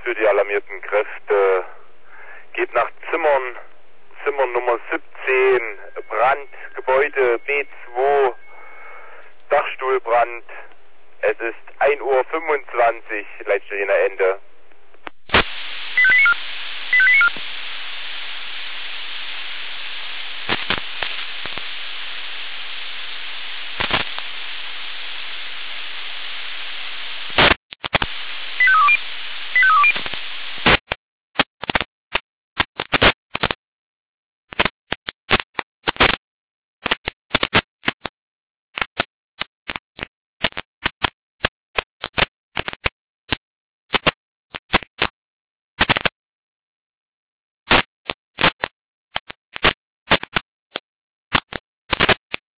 für die alarmierten Kräfte. Geht nach Zimmern, Zimmer Nummer 17, Brand, Gebäude B2, Dachstuhlbrand. Es ist 1:25 Uhr, Leitstelle Ende.